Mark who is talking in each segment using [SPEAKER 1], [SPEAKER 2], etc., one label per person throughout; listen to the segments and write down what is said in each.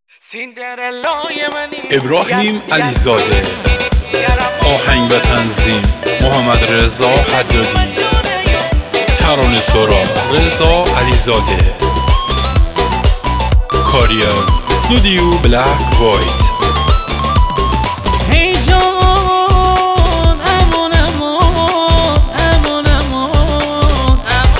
[SPEAKER 1] ابراهیم علیزاده، آهنگ و تنظیم محمد رضا حدادی، ترانه سرا رضا علیزاده، کاری از استودیو بلک وایت.
[SPEAKER 2] هی جان امان امان امان امان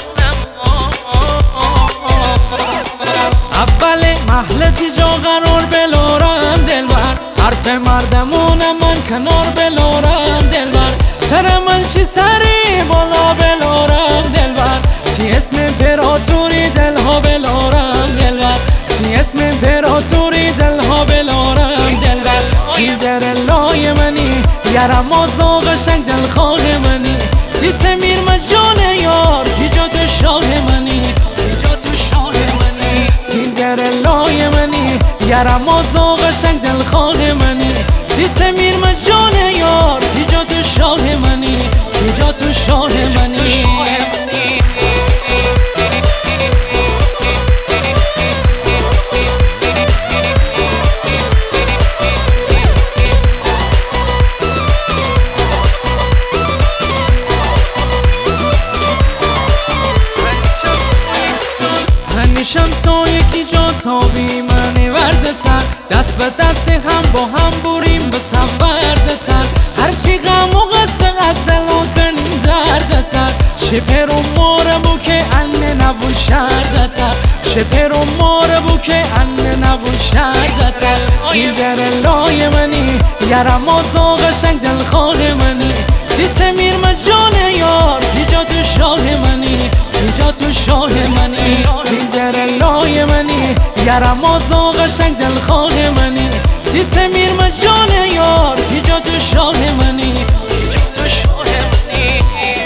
[SPEAKER 2] اول محلتی جا قرار بلارم دلبر، حرف مردمونم من کنار بلارم دلبر، تر منشی سری بالا بلارم دلبر، تی اسم امپراتوری دلها بلارم دلبر، تی اسم امپراتوری دلها بلارم دلبر. سیر در لای منی یارم آزا قشنگ دلخواه منی، تی سمیر مجان یار کی جا تو شاه منی، کی جا تو شاه منی. سیر در لای منی یارم آزا قشنگ دلخواه منی، تی سمیر مجان یار کی جا تو شاه منی، کی جا تو شاه منی. شمسا یکی جا تابی منی ورده تر، دست به دست هم با هم بریم به سفرده تر، هرچی غم و قصه از دلان کنیم درده تر، شپر و ماره بو که انه نبون شرده تر، شپر و ماره بو که انه نبون شرده تر. سیر در لای منی یارم آزا قشنگ دلخواه منی، تی سمیر مجان یار کی جا تو شاه منی، کی جا تو شاه منی. سیر در لای منی یارم آزا قشنگ دلخواه منی، تی سمیر مجان یار کی جا تو شاه منی، کی جا تو شاه منی.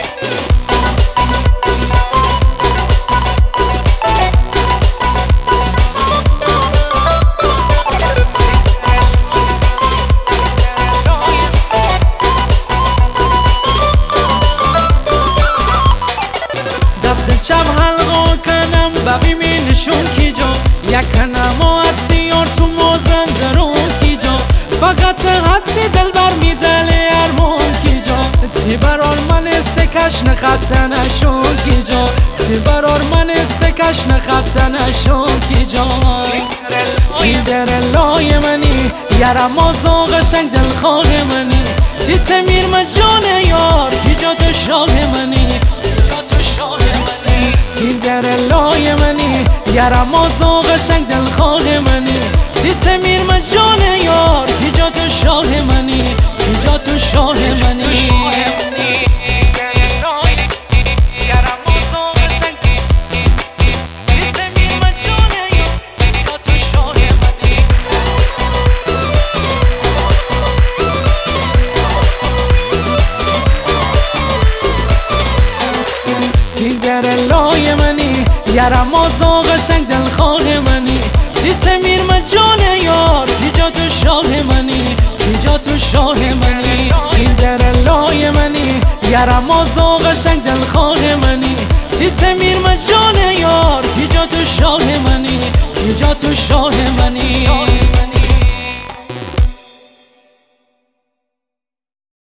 [SPEAKER 2] دست چپ حلقا کنم ببینی نشون کی جا، یک کنما هستی یار تو موزن درون کی جا، فقط هستی دل بر میدل ارمون کی جا، تی برار من سکش نخط نشون کی جا، تی برار من سکش نخط نشون کی جا. سیر در لای منی یارم آزا قشنگ دلخواه منی، تی سمیر مجان یار کی جا تو شاه منی، کی جا تو شاه منی. سیر در لای منی یارم آزا قشنگ دلخواه منی، تی سمیر مجان یار کی جا تو شاه منی، کی جا تو شاه منی. سیر در لای منی یارم آزا قشنگ دلخواه منی، تی سمیر مجان یار کی جا تو شاه منی، کی جا تو شاه منی. سیر در لای منی یارم آزا قشنگ دلخواه منی، تی سمیر مجان یار کی جا تو شاه منی، کی جا تو شاه منی.